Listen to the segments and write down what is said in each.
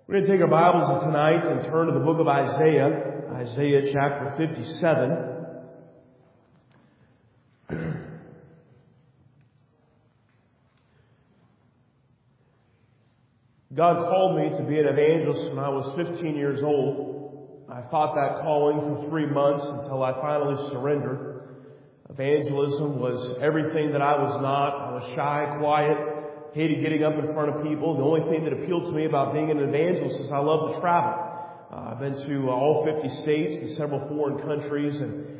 We're going to take our Bibles tonight and turn to the book of Isaiah, Isaiah chapter 57. God called me to be an evangelist when I was 15 years old. I fought that calling for 3 months until I finally surrendered. Evangelism was everything that I was not. I was shy, quiet, hated getting up in front of people. The only thing that appealed to me about being an evangelist is I love to travel. I've been to all 50 states and several foreign countries.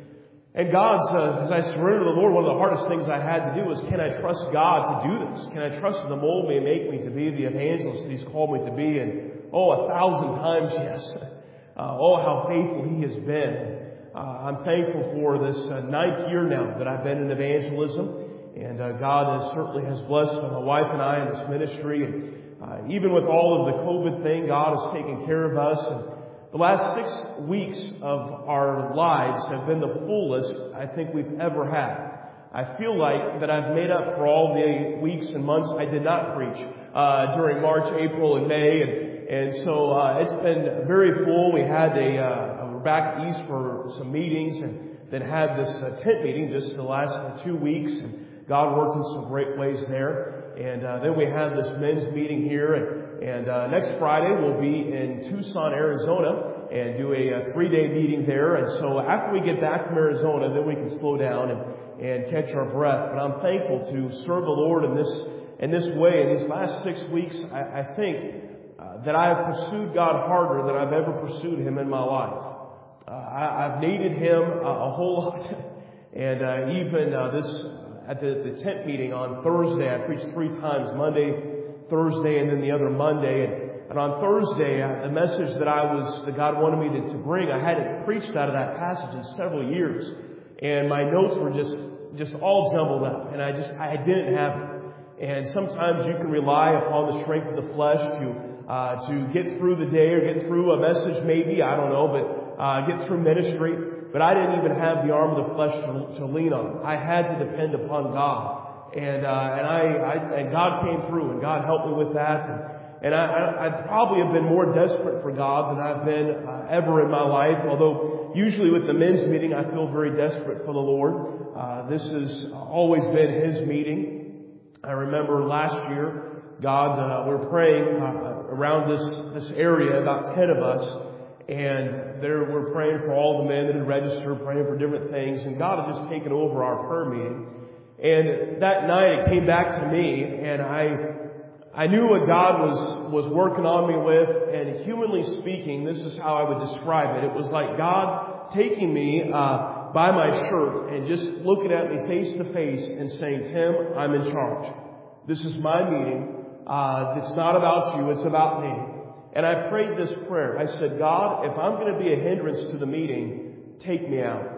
And God's, as I surrendered to the Lord, one of the hardest things I had to do was, can I trust God to do this? Can I trust Him to mold me and make me to be the evangelist that He's called me to be? And 1,000 times yes. How faithful He has been. I'm thankful for this 9th year now that I've been in evangelism. And God certainly has blessed my wife and I in this ministry. And even with all of the COVID thing, God has taken care of us. And the last 6 weeks of our lives have been the fullest I think we've ever had. I feel like that I've made up for all the weeks and months I did not preach during March, April, and May. And so it's been very full. We had we're back east for some meetings and then had this tent meeting just the last 2 weeks. And God worked in some great ways there. And then we have this men's meeting here. And next Friday we'll be in Tucson, Arizona and do a 3-day meeting there. And so after we get back from Arizona, then we can slow down and catch our breath. But I'm thankful to serve the Lord in this way. In these last 6 weeks, I think that I have pursued God harder than I've ever pursued Him in my life. I've needed Him a whole lot. And even at the tent meeting on Thursday, I preached 3 times, Monday, Thursday, and then the other Monday. And on Thursday, the message that God wanted me to bring, I hadn't preached out of that passage in several years. And my notes were just all jumbled up. And I didn't have it. And sometimes you can rely upon the strength of the flesh to get through the day or get through a message maybe, I don't know, but get through ministry. But I didn't even have the arm of the flesh to lean on. I had to depend upon God. And God came through and God helped me with that. And I probably have been more desperate for God than I've been ever in my life. Although usually with the men's meeting, I feel very desperate for the Lord. This has always been His meeting. I remember last year, we were praying around this area, about 10 of us. And we're praying for all the men that had registered, praying for different things. And God had just taken over our prayer meeting. And that night it came back to me, and I knew what God was working on me with. And humanly speaking, this is how I would describe it. It was like God taking me by my shirt and just looking at me face to face and saying, "Tim, I'm in charge. This is my meeting. It's not about you. It's about me." And I prayed this prayer. I said, "God, if I'm going to be a hindrance to the meeting, take me out.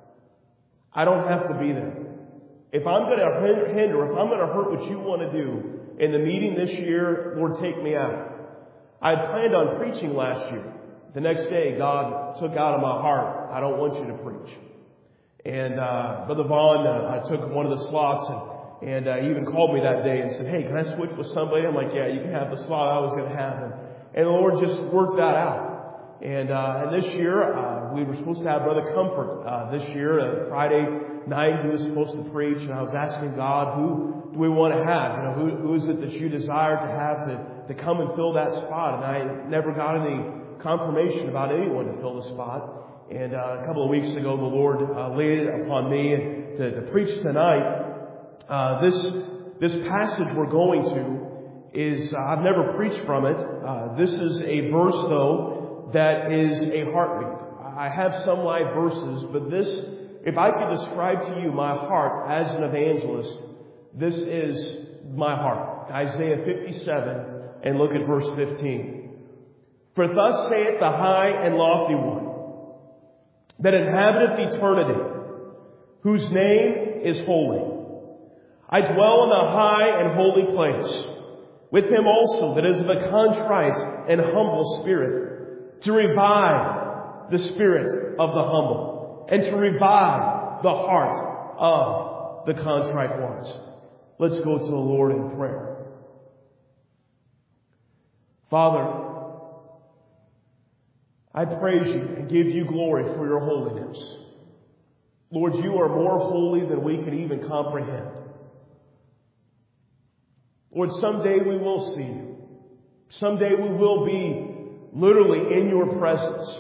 I don't have to be there. If I'm going to hinder, if I'm going to hurt what you want to do in the meeting this year, Lord, take me out." I had planned on preaching last year. The next day, God took out of my heart, "I don't want you to preach." And Brother Vaughn, I took one of the slots, and he even called me that day and said, "Hey, can I switch with somebody?" I'm like, "Yeah, you can have the slot I was going to have." And the Lord just worked that out. And this year, we were supposed to have Brother Comfort this year. Friday night, he was supposed to preach. And I was asking God, who do we want to have? Who is it that you desire to have to come and fill that spot? And I never got any confirmation about anyone to fill the spot. And a couple of weeks ago, the Lord laid it upon me to preach tonight. This passage we're going to is, I've never preached from it. This is a verse, though, that is a heartbeat. I have some live verses, but this, if I could describe to you my heart as an evangelist, this is my heart. Isaiah 57, and look at verse 15. "For thus saith the high and lofty one, that inhabiteth eternity, whose name is holy. I dwell in the high and holy place, with him also that is of a contrite and humble spirit, to revive the spirit of the humble, and to revive the heart of the contrite ones." Let's go to the Lord in prayer. Father, I praise you and give you glory for your holiness. Lord, you are more holy than we can even comprehend. Lord, someday we will see you. Someday we will be literally in your presence.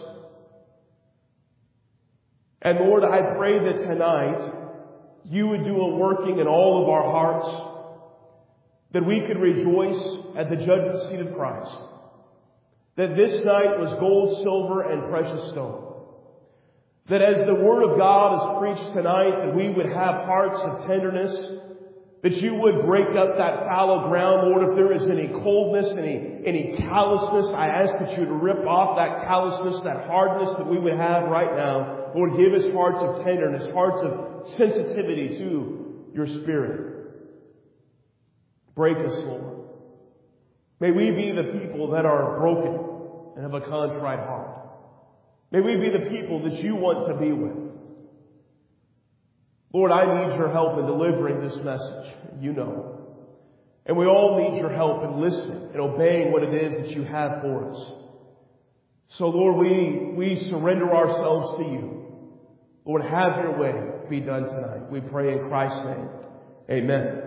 And Lord, I pray that tonight you would do a working in all of our hearts, that we could rejoice at the judgment seat of Christ, that this night was gold, silver, and precious stone. That as the Word of God is preached tonight, that we would have hearts of tenderness, that you would break up that fallow ground, Lord. If there is any coldness, any callousness, I ask that you would rip off that callousness, that hardness that we would have right now. Lord, give us hearts of tenderness, hearts of sensitivity to your Spirit. Break us, Lord. May we be the people that are broken and have a contrite heart. May we be the people that you want to be with. Lord, I need your help in delivering this message. You know. And we all need your help in listening and obeying what it is that you have for us. So, Lord, we surrender ourselves to you. Lord, have your way be done tonight. We pray in Christ's name. Amen.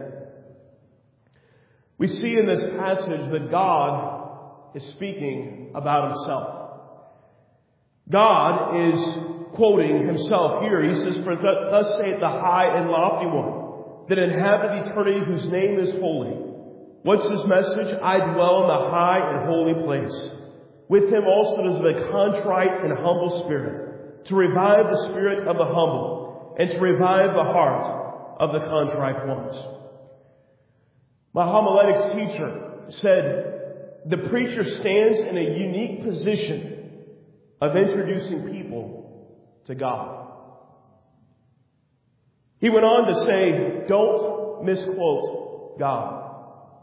We see in this passage that God is speaking about himself. God is quoting himself here. He says, "For thus saith the high and lofty one, that inhabiteth eternity, whose name is holy." What's his message? "I dwell in the high and holy place. With him also is the contrite and humble spirit, to revive the spirit of the humble, and to revive the heart of the contrite ones." My homiletics teacher said, the preacher stands in a unique position of introducing people to God. He went on to say, don't misquote God.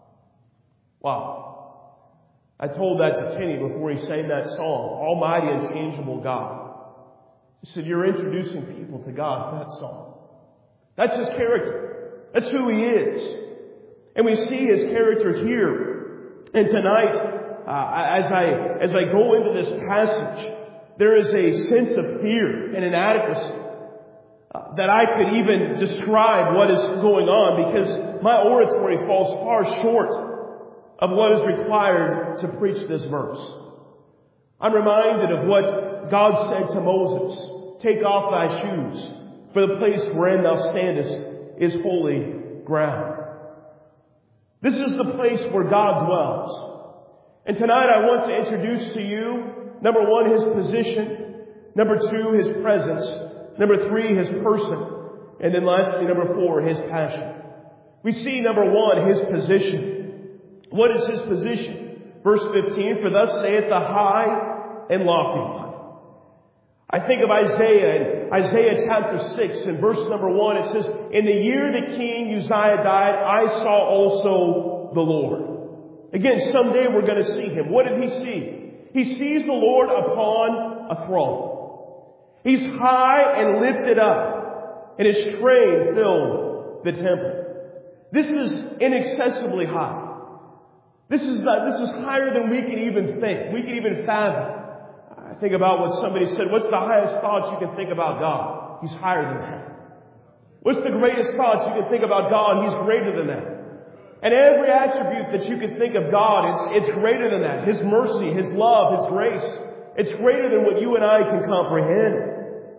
Wow. I told that to Kenny before he sang that song, Almighty and Changeable God. He said, you're introducing people to God in that song. That's his character. That's who he is. And we see his character here. And tonight, as I go into this passage, there is a sense of fear and inadequacy that I could even describe what is going on, because my oratory falls far short of what is required to preach this verse. I'm reminded of what God said to Moses, "Take off thy shoes, for the place wherein thou standest is holy ground." This is the place where God dwells. And tonight I want to introduce to you, number one, his position. Number two, his presence. Number three, his person. And then lastly, number four, his passion. We see, number one, his position. What is his position? Verse 15, "For thus saith the high and lofty one." I think of Isaiah, in Isaiah chapter 6, in verse number 1, it says, "In the year that King Uzziah died, I saw also the Lord." Again, someday we're going to see him. What did he see? He sees the Lord upon a throne. He's high and lifted up, and his train filled the temple. This is inaccessibly high. This is higher than we can even think. We can even fathom. I think about what somebody said, what's the highest thoughts you can think about God? He's higher than that. What's the greatest thoughts you can think about God? He's greater than that. And every attribute that you can think of God, it's greater than that. His mercy, His love, His grace. It's greater than what you and I can comprehend.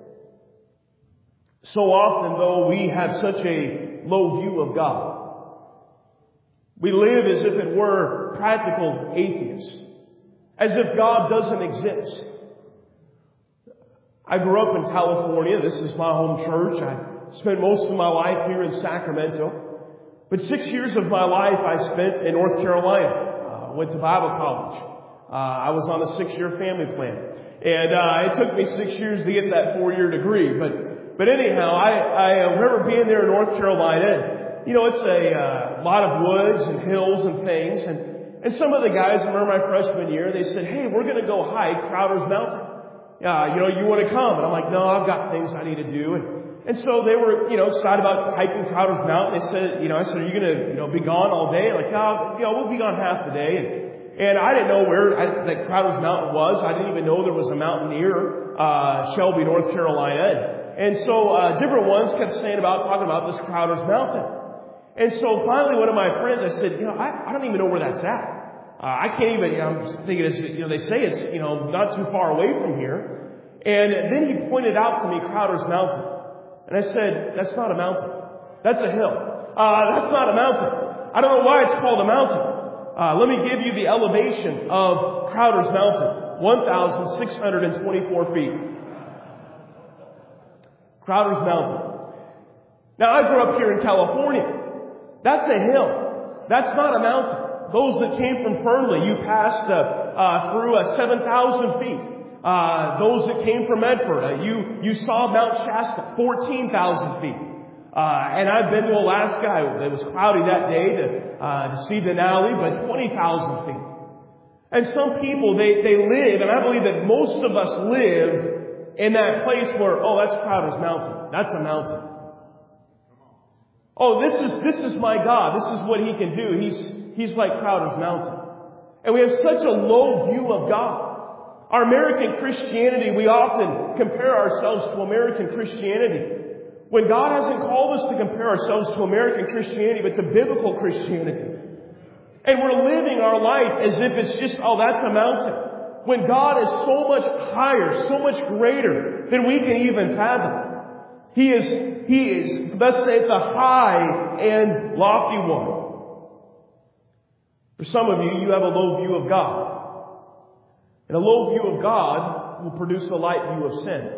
So often, though, we have such a low view of God. We live as if it were practical atheists. As if God doesn't exist. I grew up in California. This is my home church. I spent most of my life here in Sacramento. But 6 years of my life I spent in North Carolina. Went to Bible college. I was on a 6-year family plan. And it took me 6 years to get that 4-year degree. But anyhow, I remember being there in North Carolina. You know, it's a lot of woods and hills and things. And some of the guys, I remember my freshman year, they said, "Hey, we're going to go hike Crowder's Mountain. You want to come?" And I'm like, "No, I've got things I need to do." And so they were, excited about hiking Crowder's Mountain. They said, I said, "Are you going to, be gone all day?" Like, "No, we'll be gone half the day." And I didn't know where that Crowder's Mountain was. I didn't even know there was a mountain near Shelby, North Carolina. And so different ones kept talking about this Crowder's Mountain. And so finally one of my friends, I said, I don't even know where that's at. I can't even, I'm just thinking it's, they say it's, not too far away from here. And then he pointed out to me Crowder's Mountain. And I said, that's not a mountain. That's a hill. That's not a mountain. I don't know why it's called a mountain. Let me give you the elevation of Crowder's Mountain. 1,624 feet. Crowder's Mountain. Now I grew up here in California. That's a hill. That's not a mountain. Those that came from Fernley, you passed through 7,000 feet. Those that came from Medford, you saw Mount Shasta, 14,000 feet. And I've been to Alaska. It was cloudy that day to see Denali, but 20,000 feet. And some people, they live, and I believe that most of us live in that place where, that's Crowder's Mountain. That's a mountain. Oh, this is my God. This is what He can do. He's like Crowder's Mountain. And we have such a low view of God. Our American Christianity, we often compare ourselves to American Christianity, when God hasn't called us to compare ourselves to American Christianity, but to biblical Christianity. And we're living our life as if it's just, that's a mountain. When God is so much higher, so much greater than we can even fathom. He is, thus saith the high and lofty one. For some of you have a low view of God. And a low view of God will produce a light view of sin.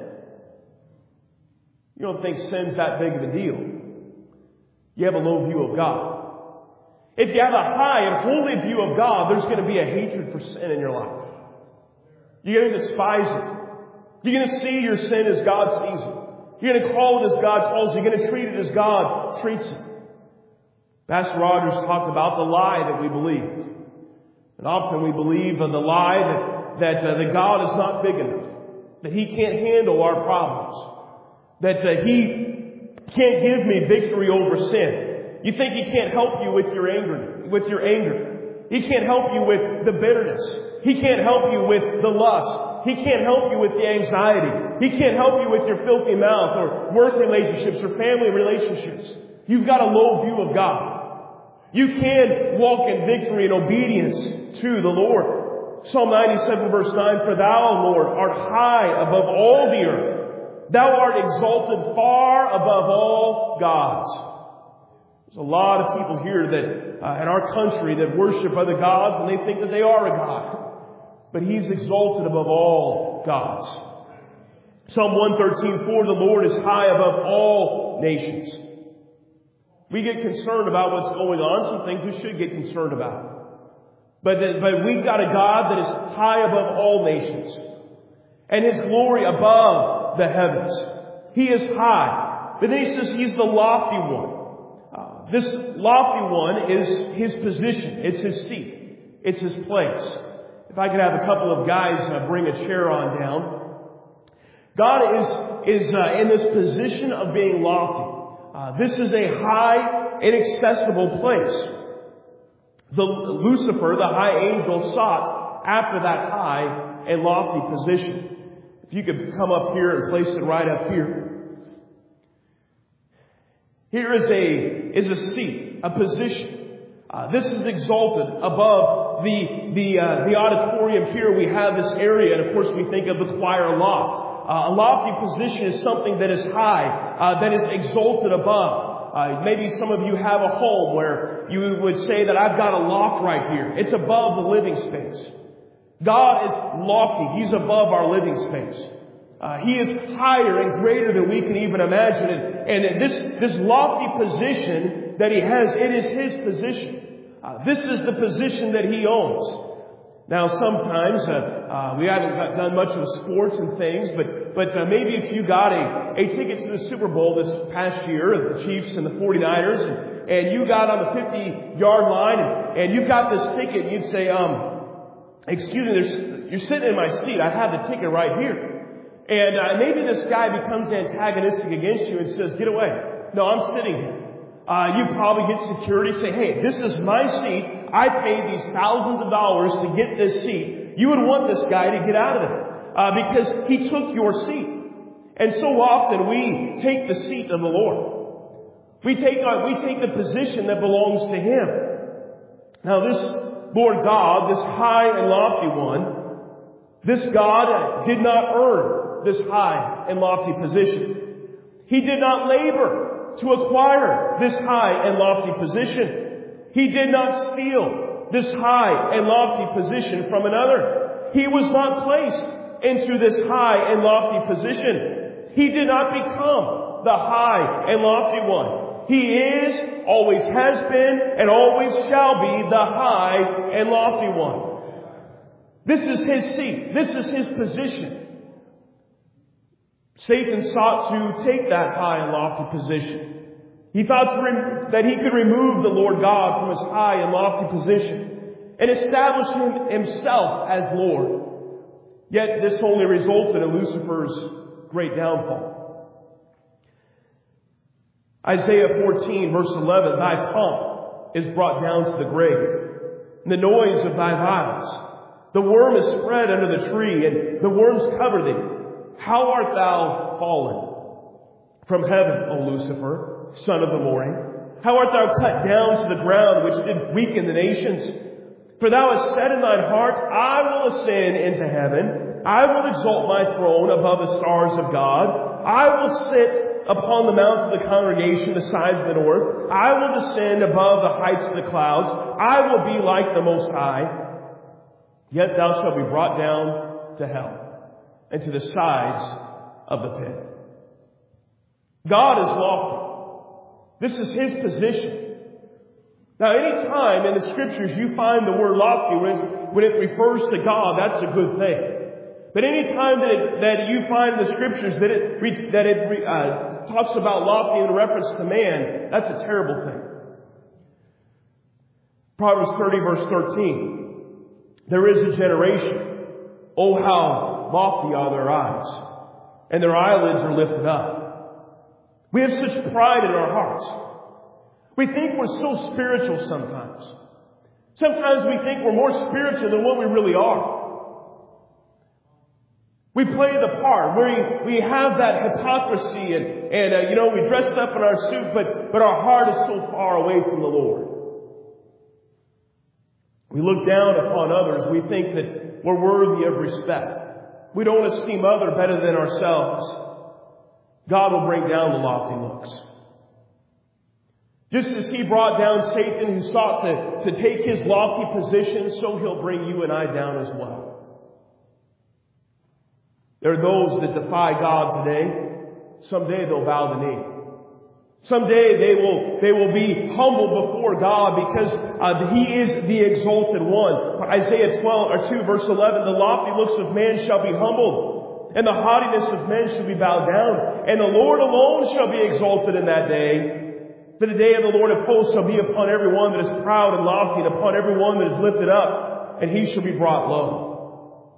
You don't think sin's that big of a deal. You have a low view of God. If you have a high and holy view of God, there's going to be a hatred for sin in your life. You're going to despise it. You're going to see your sin as God sees it. You're going to call it as God calls it. You're going to treat it as God treats it. Pastor Rogers talked about the lie that we believe. And often we believe the lie that God is not big enough. That He can't handle our problems. That He can't give me victory over sin. You think He can't help you with your anger. He can't help you with the bitterness. He can't help you with the lust. He can't help you with the anxiety. He can't help you with your filthy mouth or work relationships or family relationships. You've got a low view of God. You can walk in victory and obedience to the Lord. Psalm 97 verse 9, for Thou, Lord, art high above all the earth. Thou art exalted far above all gods. There's a lot of people here that in our country that worship other gods and they think that they are a god. But He's exalted above all gods. Psalm 113, for the Lord is high above all nations. We get concerned about what's going on. Some things we should get concerned about. But we've got a God that is high above all nations. And His glory above the heavens. He is high. But then He says He's the lofty one. This lofty one is His position. It's His seat. It's His place. If I could have a couple of guys bring a chair on down. God is in this position of being lofty. This is a high, inaccessible place. Lucifer, the high angel, sought after that high and lofty position. If you could come up here and place it right up here. Here is a seat, a position. This is exalted above the auditorium here. We have this area, and of course we think of the choir loft. A lofty position is something that is high, that is exalted above. Maybe some of you have a home where you would say that I've got a loft right here. It's above the living space. God is lofty. He's above our living space. He is higher and greater than we can even imagine. And this lofty position that He has, it is His position. This is the position that He owns. Now, sometimes we haven't done much of sports and things, but maybe if you got a ticket to the Super Bowl this past year, the Chiefs and the 49ers, and you got on the 50-yard line, and you got this ticket, and you'd say, excuse me, you're sitting in my seat. I have the ticket right here. And maybe this guy becomes antagonistic against you and says, get away. No, I'm sitting here. You probably get security, say, hey, this is my seat. I paid these thousands of dollars to get this seat. You would want this guy to get out of there because he took your seat. And so often we take the seat of the Lord. We take the position that belongs to Him. Now this Lord God, this high and lofty one, this God did not earn this high and lofty position. He did not labor to acquire this high and lofty position. He did not steal this high and lofty position from another. He was not placed into this high and lofty position. He did not become the high and lofty one. He is, always has been, and always shall be the high and lofty one. This is His seat. This is His position. Satan sought to take that high and lofty position. He thought that he could remove the Lord God from His high and lofty position and establish Himself as Lord. Yet this only resulted in Lucifer's great downfall. Isaiah 14 verse 11, Thy pomp is brought down to the grave, and the noise of Thy violence. The worm is spread under the tree, and the worms cover thee. How art thou fallen from heaven, O Lucifer, son of the morning? How art thou cut down to the ground, which did weaken the nations? For thou hast said in thine heart, I will ascend into heaven. I will exalt my throne above the stars of God. I will sit upon the mounts of the congregation, the sides of the north. I will descend above the heights of the clouds. I will be like the Most High. Yet thou shalt be brought down to hell, and to the sides of the pit. God is lofty. This is His position. Now, any time in the Scriptures you find the word lofty, when it refers to God, that's a good thing. But any time that you find in the Scriptures that it talks about lofty in reference to man, that's a terrible thing. Proverbs 30 verse 13. There is a generation, oh how lofty are their eyes, and their eyelids are lifted up. We have such pride in our hearts. We think we're so spiritual sometimes. Sometimes we think we're more spiritual than what we really are. We play the part. We have that hypocrisy and we dress up in our suit, but our heart is so far away from the Lord. We look down upon others. We think that we're worthy of respect. We don't esteem others better than ourselves. God will bring down the lofty looks. Just as He brought down Satan who sought to take his lofty position, so He'll bring you and I down as well. There are those that defy God today. Someday they'll bow the knee. Someday they will be humble before God because He is the exalted one. Isaiah 2 verse 11, the lofty looks of man shall be humbled, and the haughtiness of men shall be bowed down, and the Lord alone shall be exalted in that day. For the day of the Lord of hosts shall be upon every one that is proud and lofty, and upon every one that is lifted up, and he shall be brought low.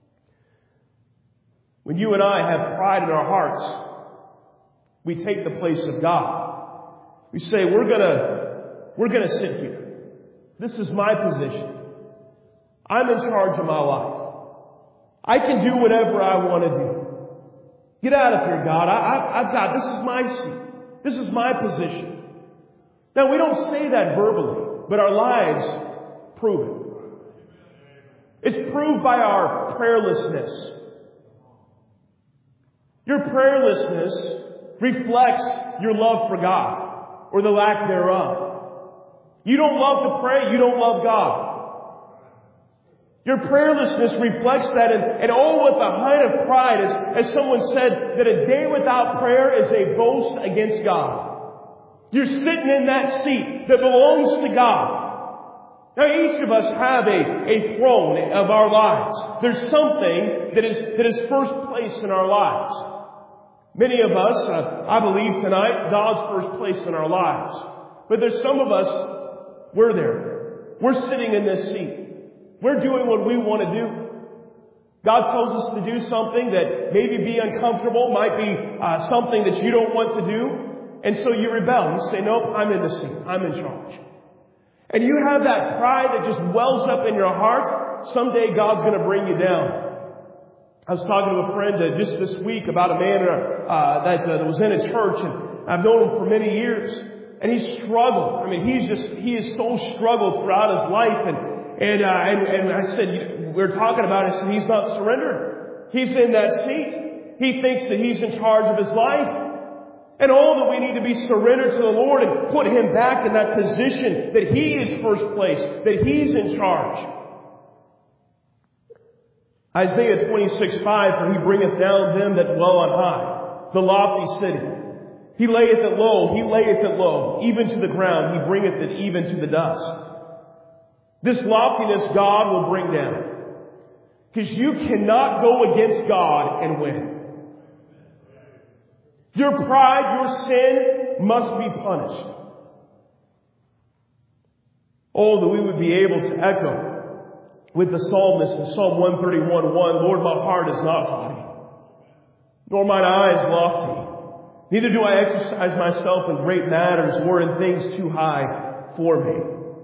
When you and I have pride in our hearts, we take the place of God. We say, we're gonna sit here. This is my position. I'm in charge of my life. I can do whatever I want to do. Get out of here, God. I've got, this is my seat. This is my position. Now, we don't say that verbally, but our lives prove it. It's proved by our prayerlessness. Your prayerlessness reflects your love for God, or the lack thereof. You don't love to pray, you don't love God. Your prayerlessness reflects that, and oh, what the height of pride as someone said, that a day without prayer is a boast against God. You're sitting in that seat that belongs to God. Now, each of us have a throne of our lives. There's something that is first place in our lives. Many of us, I believe tonight, God's first place in our lives. But there's some of us, we're there. We're sitting in this seat. We're doing what we want to do. God tells us to do something that maybe be uncomfortable, might be something that you don't want to do. And so you rebel. You say, nope, I'm in the seat. I'm in charge. And you have that pride that just wells up in your heart. Someday God's going to bring you down. I was talking to a friend just this week about a man that was in a church, and I've known him for many years. And he struggled. I mean, he has so struggled throughout his life. And I said, we were talking about it. I said, he's not surrendered. He's in that seat. He thinks that he's in charge of his life. And all that we need to be surrendered to the Lord and put him back in that position that he is first place, that he's in charge. Isaiah 26:5, for he bringeth down them that dwell on high, the lofty city. He layeth it low, even to the ground. He bringeth it even to the dust. This loftiness God will bring down. Because you cannot go against God and win. Your pride, your sin must be punished. Oh, that we would be able to echo with the psalmist in Psalm 131:1, Lord, my heart is not haughty, nor mine eyes lofty. Neither do I exercise myself in great matters or in things too high for me.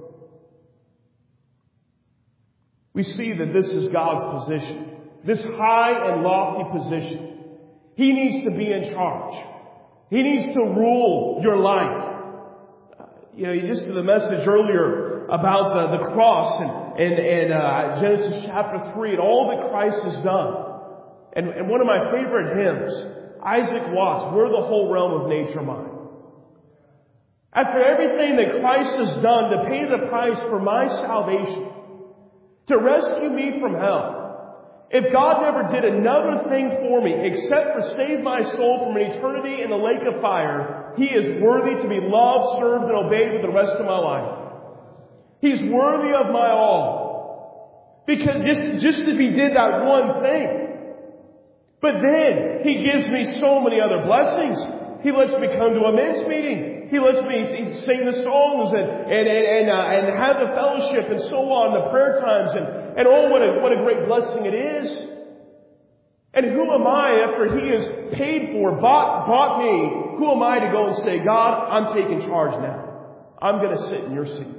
We see that this is God's position, this high and lofty position. He needs to be in charge. He needs to rule your life. You just did the message earlier about the cross and Genesis chapter 3 and all that Christ has done. And one of my favorite hymns, Isaac Watts, Were the Whole Realm of Nature Mine. After everything that Christ has done to pay the price for my salvation, to rescue me from hell, if God never did another thing for me except for save my soul from an eternity in the lake of fire, He is worthy to be loved, served, and obeyed with the rest of my life. He's worthy of my all. Because just as He did that one thing. But then He gives me so many other blessings. He lets me come to a men's meeting. He lets me sing the songs and have the fellowship and so on, the prayer times, and oh, what a great blessing it is. And who am I, after He has paid for, bought me, who am I to go and say, God, I'm taking charge now. I'm going to sit in your seat.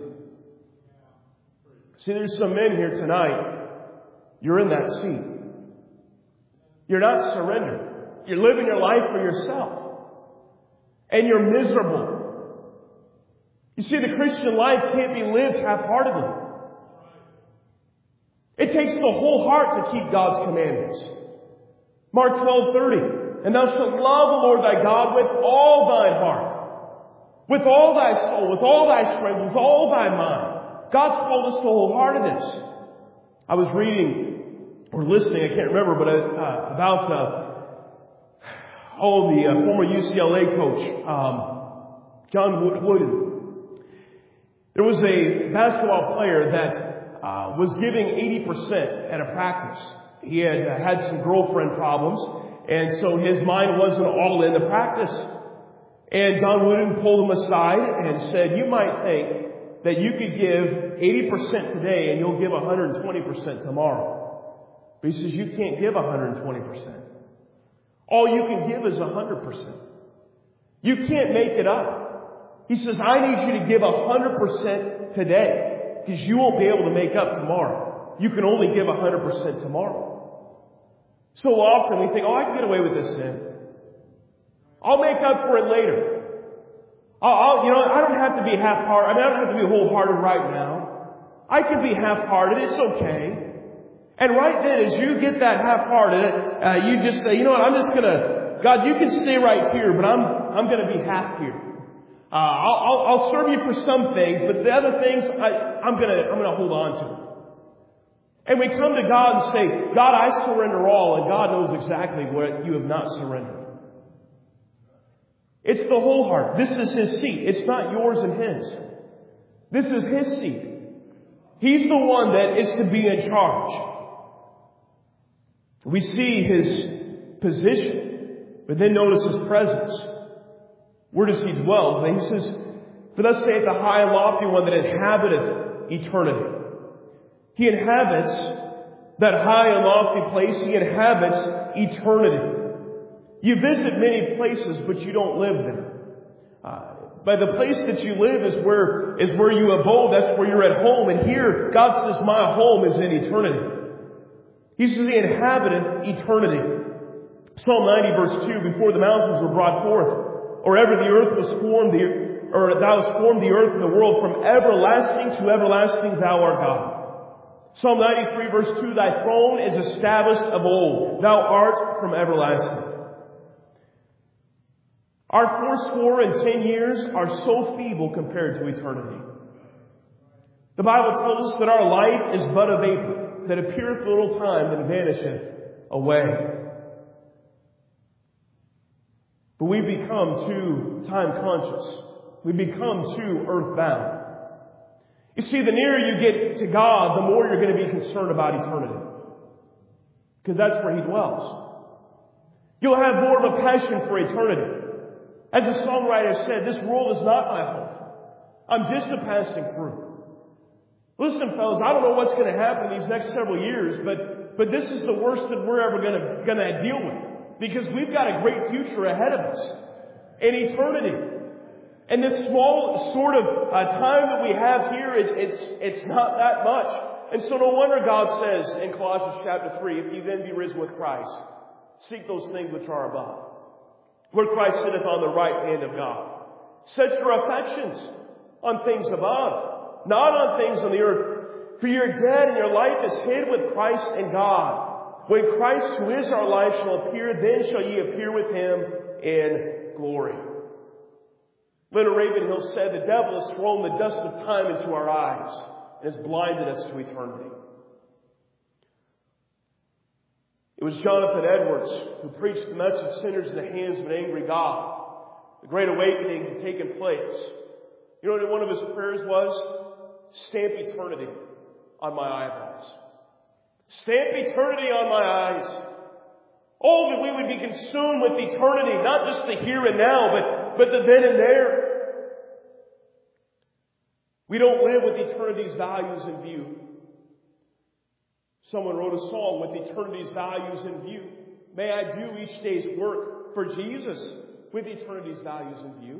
See, there's some men here tonight. You're in that seat. You're not surrendered. You're living your life for yourself. And you're miserable. You see, the Christian life can't be lived half-heartedly. It takes the whole heart to keep God's commandments. Mark 12:30. And thou shalt love the Lord thy God with all thine heart, with all thy soul, with all thy strength, with all thy mind. God's called us to wholeheartedness. I was reading or listening, I can't remember, but about the former UCLA coach, John Wooden. There was a basketball player that was giving 80% at a practice. He had some girlfriend problems, and so his mind wasn't all in the practice. And John Wooden pulled him aside and said, you might think that you could give 80% today and you'll give 120% tomorrow. But he says, you can't give 120%. All you can give is 100%. You can't make it up. He says, I need you to give 100% today because you won't be able to make up tomorrow. You can only give 100% tomorrow. So often we think, I can get away with this sin. I'll make up for it later. I don't have to be half-hearted. I don't have to be wholehearted right now. I can be half-hearted. It's okay. And right then, as you get that half-hearted, you just say, I'm just gonna, God, you can stay right here, but I'm gonna be half here. I'll serve you for some things, but the other things, I'm gonna hold on to. And we come to God and say, God, I surrender all, and God knows exactly what you have not surrendered. It's the whole heart. This is His seat. It's not yours and His. This is His seat. He's the one that is to be in charge. We see His position, but then notice His presence. Where does He dwell? And He says, for thus saith the high and lofty one that inhabiteth eternity. He inhabits that high and lofty place. He inhabits eternity. You visit many places, but you don't live there. But the place that you live is where you abode. That's where you're at home. And here, God says, my home is in eternity. He's the inhabitant eternity. Psalm 90 verse 2, before the mountains were brought forth, or ever the earth was formed, or thou hast formed the earth and the world, from everlasting to everlasting thou art God. Psalm 93 verse 2, thy throne is established of old. Thou art from everlasting. Our 80 years are so feeble compared to eternity. The Bible tells us that our life is but a vapor, that appeareth a little time, then vanisheth away. But we become too time conscious. We become too earthbound. You see, the nearer you get to God, the more you're going to be concerned about eternity. Because that's where He dwells. You'll have more of a passion for eternity. As the songwriter said, this world is not my home. I'm just a passing through. Listen, fellas, I don't know what's going to happen these next several years, but this is the worst that we're ever going to deal with. Because we've got a great future ahead of us. In eternity. And this small sort of time that we have here, it's not that much. And so no wonder God says in Colossians chapter 3, if you then be risen with Christ, seek those things which are above, where Christ sitteth on the right hand of God. Set your affections on things above, not on things on the earth. For you're dead and your life is hid with Christ in God. When Christ, who is our life, shall appear, then shall ye appear with Him in glory. Leonard Ravenhill said, the devil has thrown the dust of time into our eyes and has blinded us to eternity. It was Jonathan Edwards who preached the message, sinners in the hands of an angry God. The Great Awakening had taken place. You know what one of his prayers was? Stamp eternity on my eyeballs. Stamp eternity on my eyes. Oh, that we would be consumed with eternity, not just the here and now, but the then and there. We don't live with eternity's values in view. Someone wrote a song with eternity's values in view. May I do each day's work for Jesus with eternity's values in view.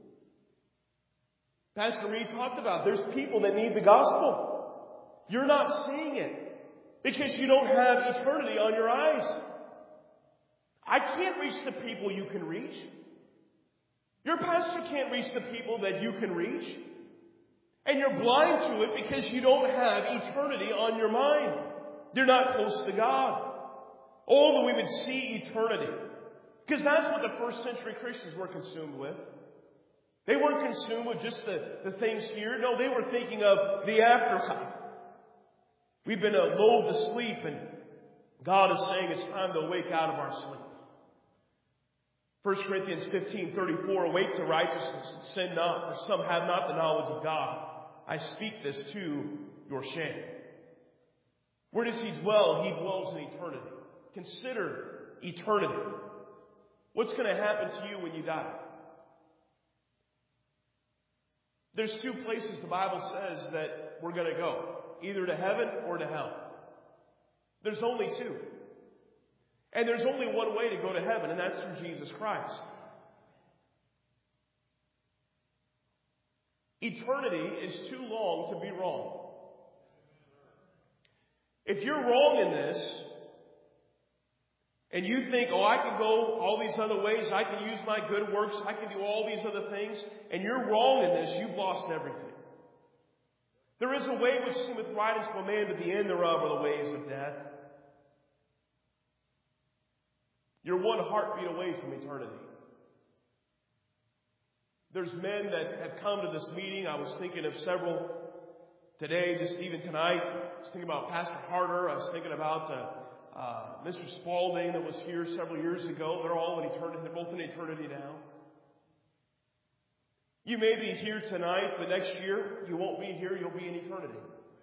Pastor Reed talked about there's people that need the gospel. You're not seeing it because you don't have eternity on your eyes. I can't reach the people you can reach. Your pastor can't reach the people that you can reach. And you're blind to it because you don't have eternity on your mind. You're not close to God. Oh, that we would see eternity. Because that's what the first century Christians were consumed with. They weren't consumed with just the things here. No, they were thinking of the afterlife. We've been lulled to sleep, and God is saying it's time to wake out of our sleep. 1 Corinthians 15:34, awake to righteousness and sin not, for some have not the knowledge of God. I speak this to your shame. Where does He dwell? He dwells in eternity. Consider eternity. What's going to happen to you when you die? There's two places the Bible says that we're going to go. Either to heaven or to hell. There's only two. And there's only one way to go to heaven, and that's through Jesus Christ. Eternity is too long to be wrong. If you're wrong in this, and you think, oh, I can go all these other ways, I can use my good works, I can do all these other things, and you're wrong in this, you've lost everything. There is a way which seemeth right unto a man, but the end thereof are the ways of death. You're one heartbeat away from eternity. There's men that have come to this meeting. I was thinking of several today, just even tonight. I was thinking about Pastor Harder. I was thinking about Mr. Spalding that was here several years ago. They're all in eternity. They're both in eternity now. You may be here tonight, but next year you won't be here. You'll be in eternity.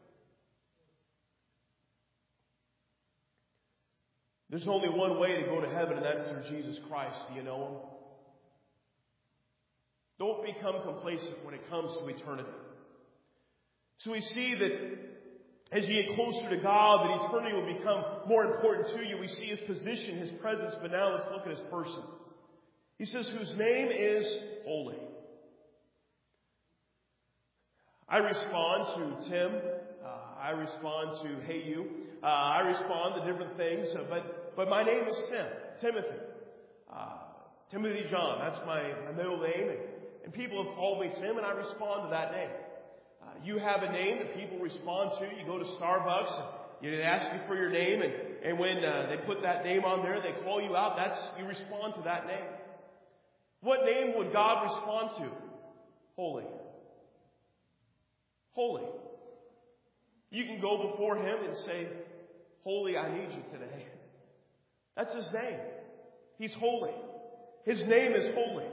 There's only one way to go to heaven, and that's through Jesus Christ. Do you know Him? Don't become complacent when it comes to eternity. So we see that as you get closer to God, that eternity will become more important to you. We see His position, His presence, but now let's look at His person. He says, whose name is holy. I respond to Tim. I respond to Hey You. I respond to different things. But my name is Tim. Timothy. Timothy John. That's my middle name. And people have called me Tim, and I respond to that name. You have a name that people respond to. You go to Starbucks, and they ask you for your name, and when they put that name on there, they call you out. You respond to that name. What name would God respond to? Holy. Holy. You can go before Him and say, Holy, I need you today. That's His name. He's holy. His name is holy.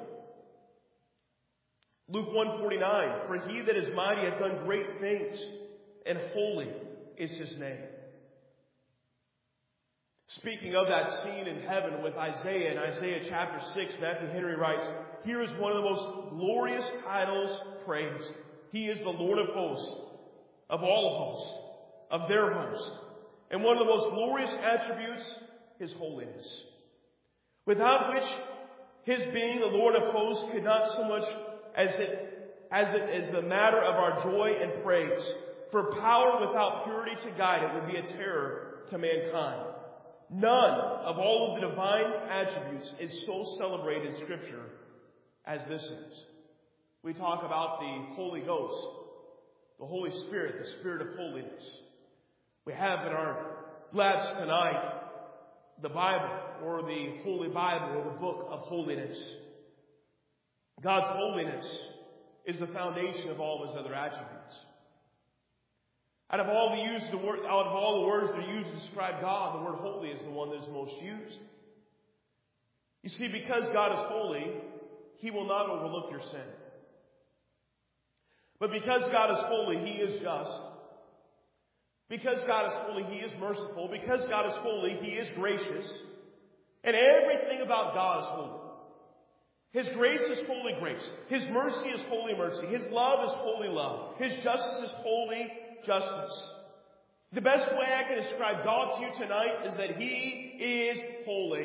Luke 1:49, for He that is mighty hath done great things, and holy is His name. Speaking of that scene in heaven with Isaiah, in Isaiah chapter 6, Matthew Henry writes, here is one of the most glorious titles praised. He is the Lord of hosts, of all hosts, of their host. And one of the most glorious attributes is holiness, without which His being the Lord of hosts could not so much as it is the matter of our joy and praise. For power without purity to guide it would be a terror to mankind. None of all of the divine attributes is so celebrated in Scripture as this is. We talk about the Holy Ghost, the Holy Spirit, the Spirit of holiness. We have in our labs tonight the Bible, or the Holy Bible, or the Book of Holiness. God's holiness is the foundation of all of His other attributes. Out of all the words that are used to describe God, the word holy is the one that is most used. You see, because God is holy, He will not overlook your sin. But because God is holy, He is just. Because God is holy, He is merciful. Because God is holy, He is gracious. And everything about God is holy. His grace is holy grace. His mercy is holy mercy. His love is holy love. His justice is holy justice. The best way I can describe God to you tonight is that He is holy.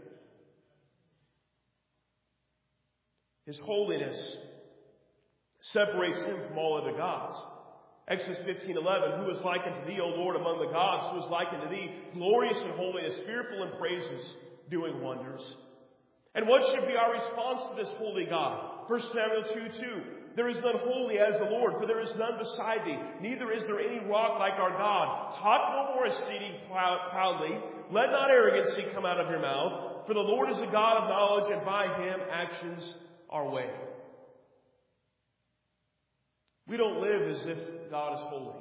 His holiness separates Him from all other gods. Exodus 15:11, who is like unto thee, O Lord, among the gods? Who is like unto thee, glorious in holiness, fearful in praises, doing wonders? And what should be our response to this holy God? 1 Samuel 2:2, there is none holy as the Lord, for there is none beside thee, neither is there any rock like our God. Talk no more exceeding proudly, let not arrogancy come out of your mouth, for the Lord is a God of knowledge, and by Him actions are weighed. We don't live as if God is holy.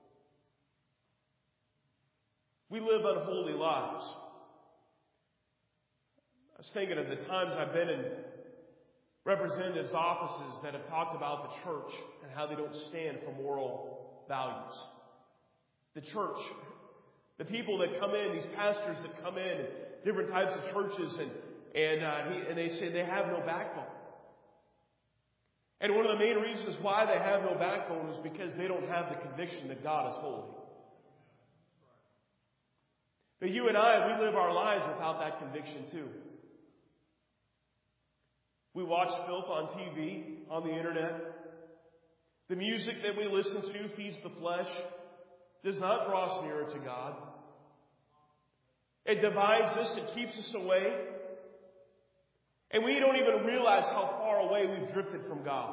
We live unholy lives. I was thinking of the times I've been in representatives' offices that have talked about the church and how they don't stand for moral values. The church, the people that come in, these pastors that come in, different types of churches, and they say they have no backbone. And one of the main reasons why they have no backbone is because they don't have the conviction that God is holy. But you and I, we live our lives without that conviction too. We watch filth on TV, on the internet. The music that we listen to feeds the flesh, does not draw us nearer to God. It divides us, it keeps us away. And we don't even realize how far away we've drifted from God.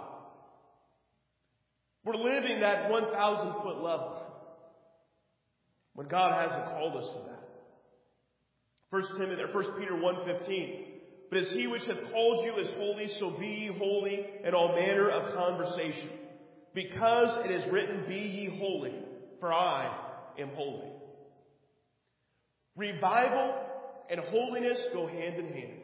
We're living that 1,000-foot level when God hasn't called us to that. 1 Peter 1:15. But as He which hath called you is holy, so be ye holy in all manner of conversation. Because it is written, be ye holy, for I am holy. Revival and holiness go hand in hand.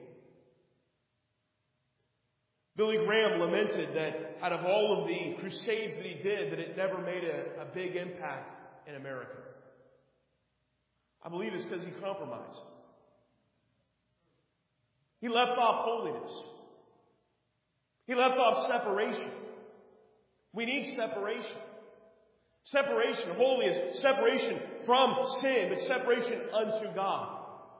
Billy Graham lamented that out of all of the crusades that he did, that it never made a big impact in America. I believe it's because he compromised. He left off holiness. He left off separation. We need separation. Separation, holy is separation from sin, but separation unto God.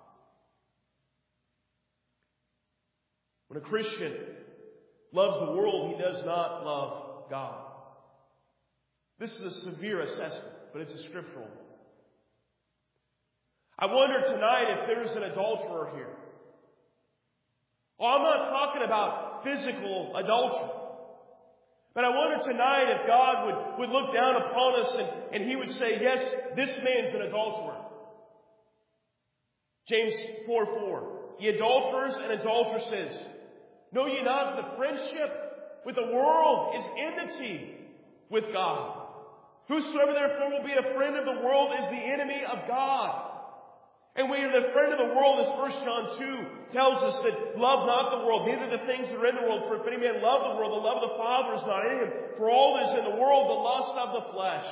When a Christian loves the world, he does not love God. This is a severe assessment, but it's a scriptural one. I wonder tonight if there's an adulterer here. Oh, I'm not talking about physical adultery. But I wonder tonight if God would look down upon us and He would say, yes, this man's an adulterer. James 4:4. Ye adulterers and adulteresses, know ye not that the friendship with the world is enmity with God? Whosoever therefore will be a friend of the world is the enemy of God. And we are the friend of the world, as 1 John 2 tells us, that love not the world, neither the things that are in the world. For if any man love the world, the love of the Father is not in him. For all that is in the world, the lust of the flesh,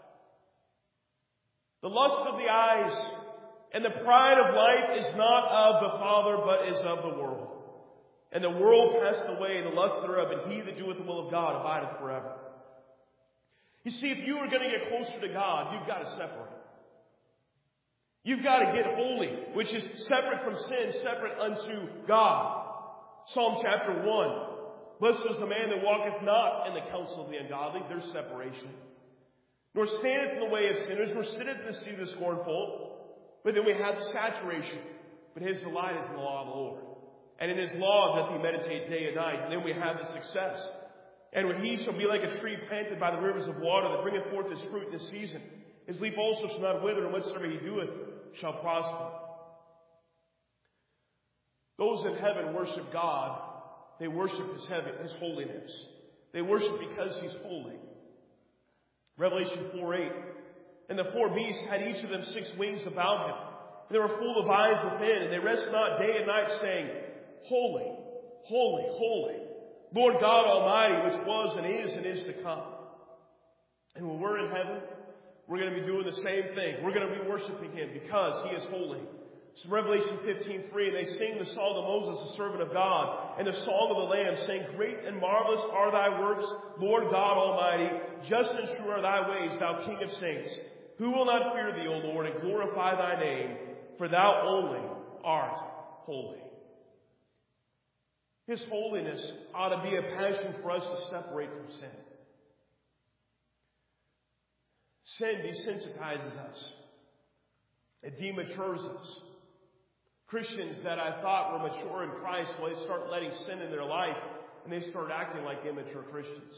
the lust of the eyes, and the pride of life is not of the Father, but is of the world. And the world passeth away, the lust thereof, and he that doeth the will of God abideth forever. You see, if you are going to get closer to God, you've got to separate. You've got to get holy, which is separate from sin, separate unto God. Psalm chapter 1. Blessed is the man that walketh not in the counsel of the ungodly. There's separation. Nor standeth in the way of sinners, nor sitteth in the seat of the scornful. But then we have saturation. But his delight is in the law of the Lord. And in his law doth he meditate day and night. And then we have the success. And when he shall be like a tree planted by the rivers of water that bringeth forth his fruit in his season. His leaf also shall not wither, and whatsoever he doeth shall prosper. Those in heaven worship God. They worship His holiness. They worship because He's holy. Revelation 4:8. And the four beasts had each of them 6 wings about him. And they were full of eyes within. And they rest not day and night, saying, Holy, holy, holy, Lord God Almighty, which was and is to come. And when we're in heaven, we're going to be doing the same thing. We're going to be worshiping Him because He is holy. So Revelation 15:3, and they sing the song of Moses, the servant of God, and the song of the Lamb, saying, Great and marvelous are thy works, Lord God Almighty. Just and true are thy ways, thou King of saints. Who will not fear thee, O Lord, and glorify thy name? For thou only art holy. His holiness ought to be a passion for us to separate from sin. Sin desensitizes us. It dematures us. Christians that I thought were mature in Christ, well, they start letting sin in their life, and they start acting like immature Christians.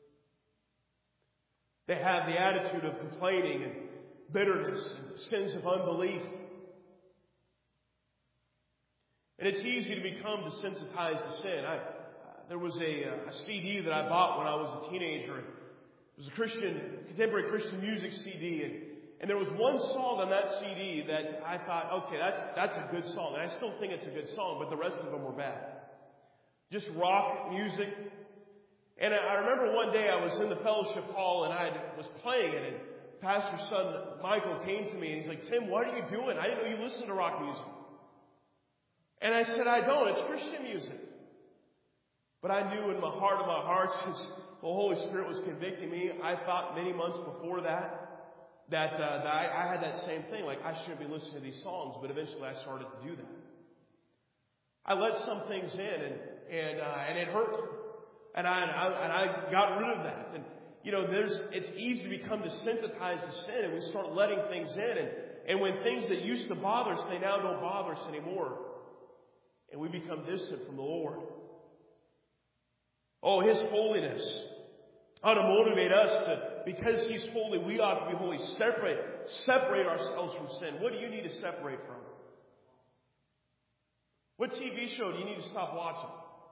They have the attitude of complaining and bitterness and sins of unbelief. And it's easy to become desensitized to sin. There was a CD that I bought when I was a teenager. It was a contemporary Christian music CD, and there was one song on that CD that I thought, okay, that's a good song. And I still think it's a good song, but the rest of them were bad. Just rock music. And I remember one day I was in the fellowship hall and I was playing it, and Pastor's son Michael came to me and he's like, Tim, what are you doing? I didn't know you listened to rock music. And I said, I don't. It's Christian music. But I knew in my heart of my hearts, as the Holy Spirit was convicting me, I thought many months before that I had that same thing. Like, I shouldn't be listening to these songs. But eventually I started to do that. I let some things in, and it hurt. And I got rid of that. And, it's easy to become desensitized to sin, and we start letting things in. And when things that used to bother us, they now don't bother us anymore. And we become distant from the Lord. Oh, His holiness ought to motivate us to, because He's holy, we ought to be holy. Separate ourselves from sin. What do you need to separate from? What TV show do you need to stop watching?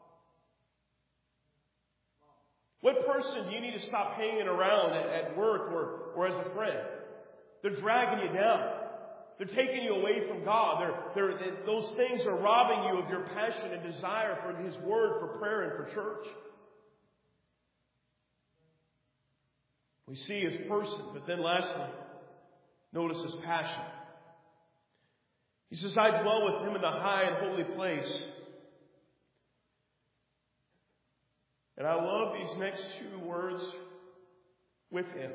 What person do you need to stop hanging around at work or as a friend? They're dragging you down. They're taking you away from God. Those things are robbing you of your passion and desire for His Word, for prayer, and for church. We see His person, but then lastly, notice His passion. He says, I dwell with Him in the high and holy place. And I love these next 2 words, with Him.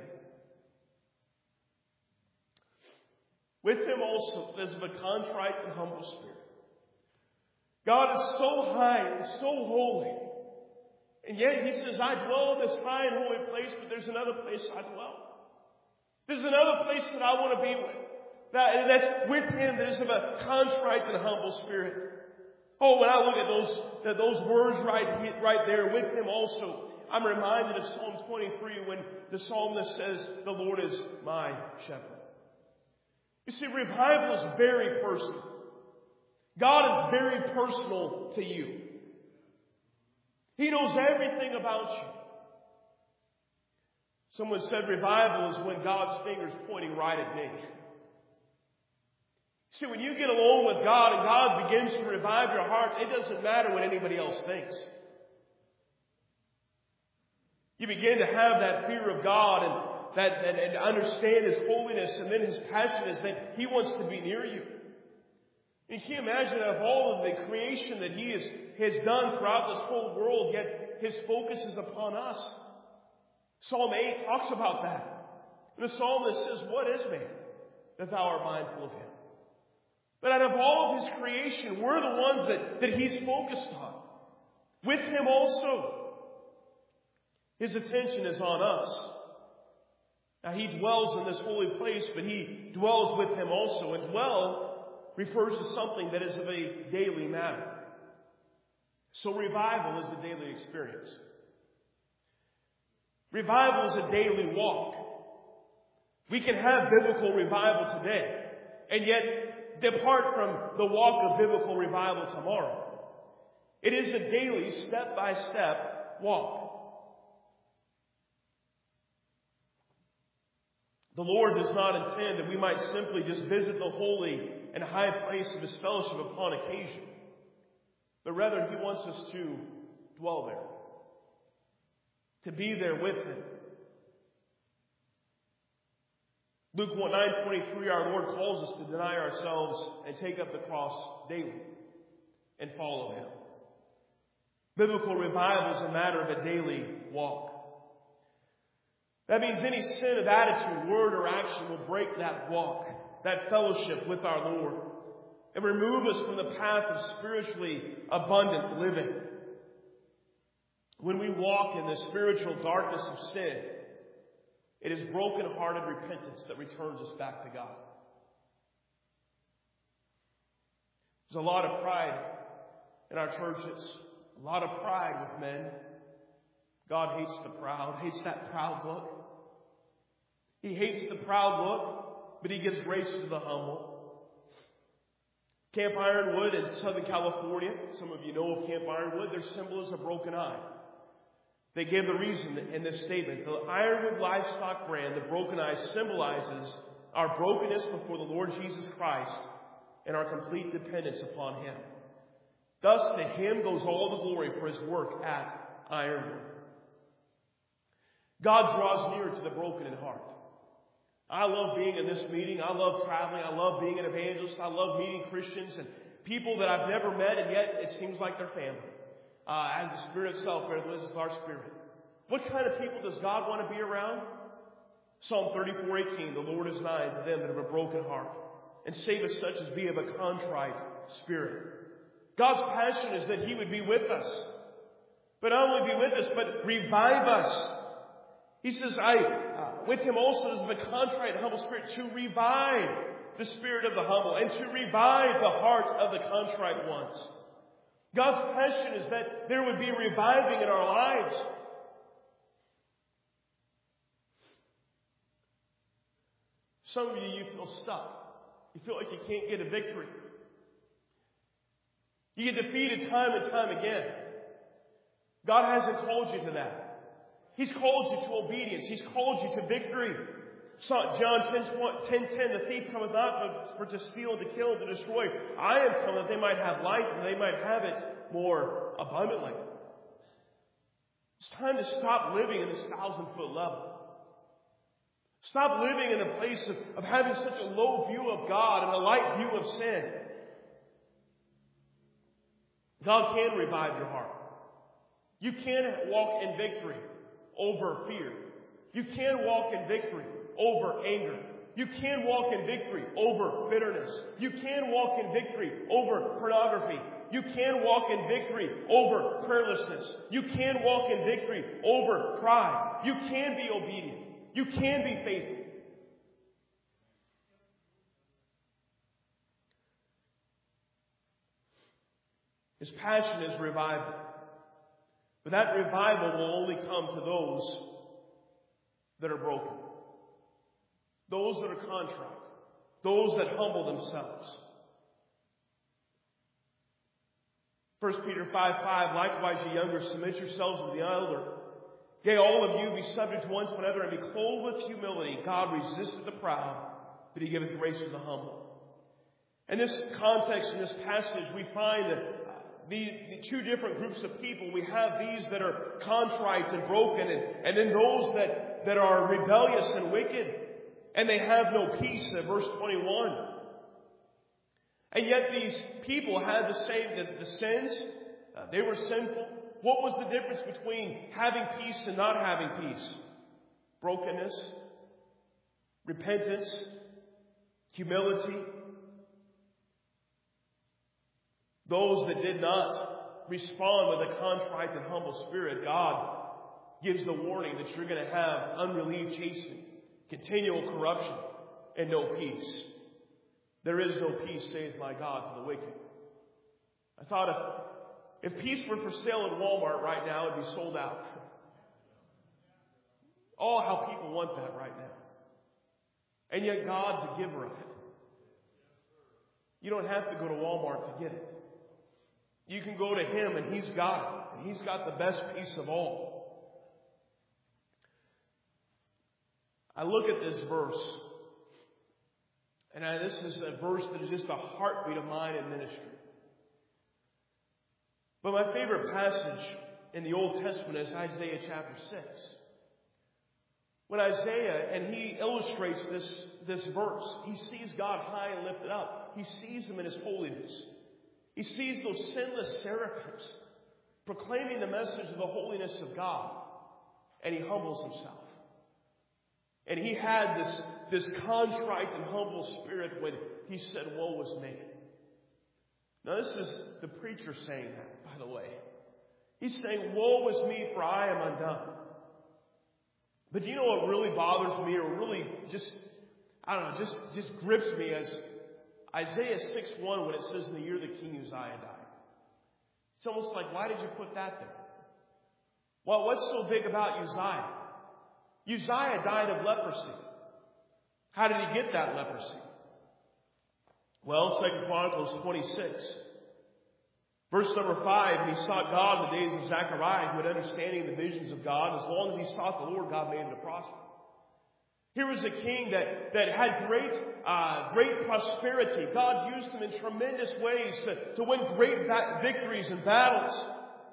With Him also is of a contrite and humble spirit. God is so high and so holy And yet he says, I dwell in this high and holy place, but there's another place I dwell. There's another place that I want to be with. That's with him, that is of a contrite and humble spirit. Oh, when I look at those words right there, with him also, I'm reminded of Psalm 23 when the psalmist says, the Lord is my shepherd. You see, revival is very personal. God is very personal to you. He knows everything about you. Someone said revival is when God's finger's pointing right at me. See, when you get alone with God and God begins to revive your heart, it doesn't matter what anybody else thinks. You begin to have that fear of God and understand His holiness, and then His passion is that He wants to be near you. And can you imagine of all of the creation that He has done throughout this whole world, yet His focus is upon us? Psalm 8 talks about that. And the psalmist says, what is man that thou art mindful of him? But out of all of His creation, we're the ones that He's focused on. With Him also. His attention is on us. Now He dwells in this holy place, but He dwells with Him also. And dwell refers to something that is of a daily matter. So revival is a daily experience. Revival is a daily walk. We can have biblical revival today, and yet depart from the walk of biblical revival tomorrow. It is a daily, step-by-step walk. The Lord does not intend that we might simply just visit the holy and high place of His fellowship upon occasion, but rather He wants us to dwell there, to be there with Him. Luke 9:23, our Lord calls us to deny ourselves and take up the cross daily and follow Him. Biblical revival is a matter of a daily walk. That means any sin of attitude, word, or action will break that walk, that fellowship with our Lord, and remove us from the path of spiritually abundant living. When we walk in the spiritual darkness of sin, it is broken-hearted repentance that returns us back to God. There's a lot of pride in our churches, a lot of pride with men. God hates the proud, hates that proud look. He hates the proud look, but He gives grace to the humble. Camp Ironwood in Southern California, some of you know of Camp Ironwood, their symbol is a broken eye. They gave the reason in this statement. The Ironwood livestock brand, the broken eye, symbolizes our brokenness before the Lord Jesus Christ and our complete dependence upon Him. Thus, to Him goes all the glory for His work at Ironwood. God draws near to the broken in heart. I love being in this meeting. I love traveling. I love being an evangelist. I love meeting Christians and people that I've never met, and yet it seems like they're family. As the Spirit itself lives with our spirit. What kind of people does God want to be around? Psalm 34:18, the Lord is nigh to them that have a broken heart, and saveth such as be of a contrite spirit. God's passion is that He would be with us. But not only be with us, but revive us. He says, with Him also is the contrite and humble spirit, to revive the spirit of the humble and to revive the heart of the contrite ones. God's passion is that there would be reviving in our lives. Some of you feel stuck. You feel like you can't get a victory. You get defeated time and time again. God hasn't called you to that. He's called you to obedience. He's called you to victory. John 10:10, the thief cometh not but to steal, and to kill, and to destroy. I am come that they might have life, and they might have it more abundantly. It's time to stop living in this 1,000-foot level. Stop living in a place of having such a low view of God and a light view of sin. God can revive your heart. You can walk in victory over fear. You can walk in victory over anger. You can walk in victory over bitterness. You can walk in victory over pornography. You can walk in victory over prayerlessness. You can walk in victory over pride. You can be obedient. You can be faithful. His passion is revival. But that revival will only come to those that are broken. Those that are contrite. Those that humble themselves. 1 Peter 5:5, likewise, ye younger, submit yourselves to the elder. Yea, all of you be subject to one to another, and be clothed with humility. God resisteth the proud, but he giveth grace to the humble. In this context, in this passage, we find that the two different groups of people. We have these that are contrite and broken, and then those that are rebellious and wicked, and they have no peace, in verse 21. And yet these people had the same, the sins. They were sinful. What was the difference between having peace and not having peace? Brokenness, repentance, humility. Those that did not respond with a contrite and humble spirit, God gives the warning that you're going to have unrelieved chastening, continual corruption, and no peace. There is no peace, saith my God, to the wicked. I thought if peace were for sale at Walmart right now, it'd be sold out. Oh, how people want that right now. And yet God's a giver of it. You don't have to go to Walmart to get it. You can go to Him and He's got it. And He's got the best peace of all. I look at this verse, and this is a verse that is just a heartbeat of mine in ministry. But my favorite passage in the Old Testament is Isaiah chapter 6. When Isaiah, and he illustrates this verse, he sees God high and lifted up. He sees Him in His holiness. He sees those sinless seraphims proclaiming the message of the holiness of God. And he humbles himself. And he had this contrite and humble spirit when he said, woe is me. Now this is the preacher saying that, by the way. He's saying, woe is me, for I am undone. But do you know what really bothers me, or really just grips me, as Isaiah 6:1, when it says, in the year the King Uzziah died. It's almost like, why did you put that there? Well, what's so big about Uzziah? Uzziah died of leprosy. How did he get that leprosy? Well, 2 Chronicles 26. Verse number 5, and he sought God in the days of Zechariah, who had understanding of the visions of God. As long as he sought the Lord, God made him to prosper. Here was a king that had great prosperity. God used him in tremendous ways to win great victories and battles.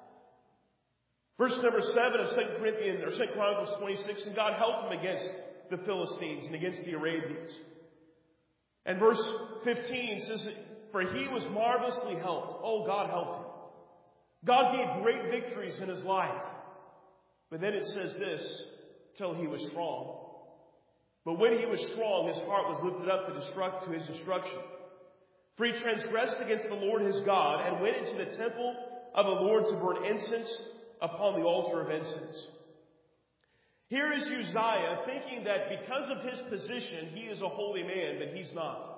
Verse number 7 of 2 Chronicles 26, and God helped him against the Philistines and against the Arabians. And verse 15 says, for he was marvelously helped. Oh, God helped him. God gave great victories in his life. But then it says this, till he was strong. But when he was strong, his heart was lifted up to his destruction. For he transgressed against the Lord his God, and went into the temple of the Lord to burn incense upon the altar of incense. Here is Uzziah thinking that because of his position, he is a holy man, but he's not.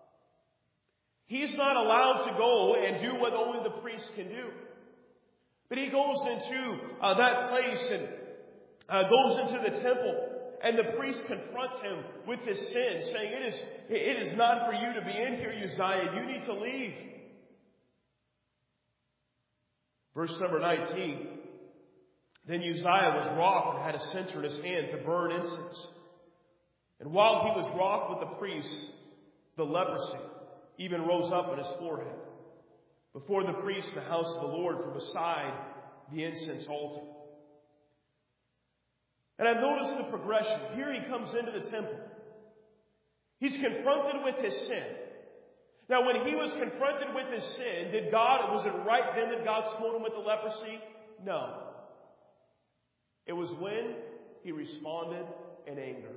He's not allowed to go and do what only the priest can do. But he goes into that place and goes into the temple. And the priest confronts him with his sin, saying, it is not for you to be in here, Uzziah. You need to leave. Verse number 19. Then Uzziah was wroth and had a censer in his hand to burn incense. And while he was wroth with the priests, the leprosy even rose up on his forehead before the priest in the house of the Lord from beside the incense altar. And I've noticed the progression. Here he comes into the temple. He's confronted with his sin. Now, when he was confronted with his sin, was it right then that God smote him with the leprosy? No. It was when he responded in anger.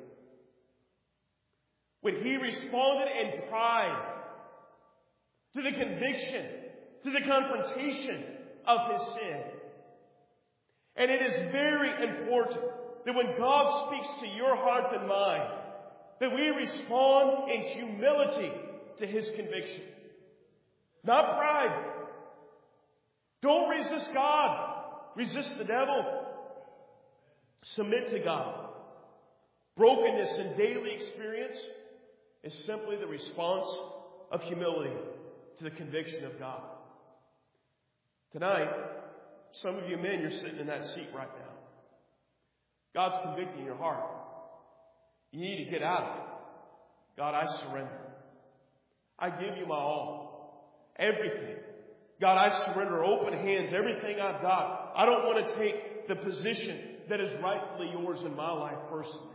When he responded in pride to the conviction to the confrontation of his sin. And it is very important that when God speaks to your heart and mind, that we respond in humility to his conviction. Not pride. Don't resist God. Resist the devil. Submit to God. Brokenness in daily experience is simply the response of humility to the conviction of God. Tonight, some of you men, you're sitting in that seat right now. God's convicting your heart. You need to get out of it. God, I surrender. I give you my all. Everything. God, I surrender open hands, everything I've got. I don't want to take the position that is rightfully yours in my life personally.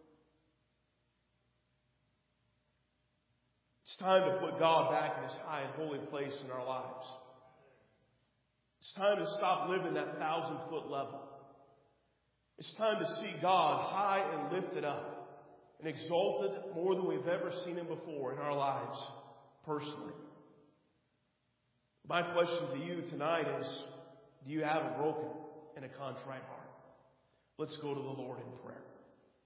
It's time to put God back in his high and holy place in our lives. It's time to stop living that 1,000-foot level. It's time to see God high and lifted up and exalted more than we've ever seen him before in our lives personally. My question to you tonight is, do you have a broken and a contrite heart? Let's go to the Lord in prayer.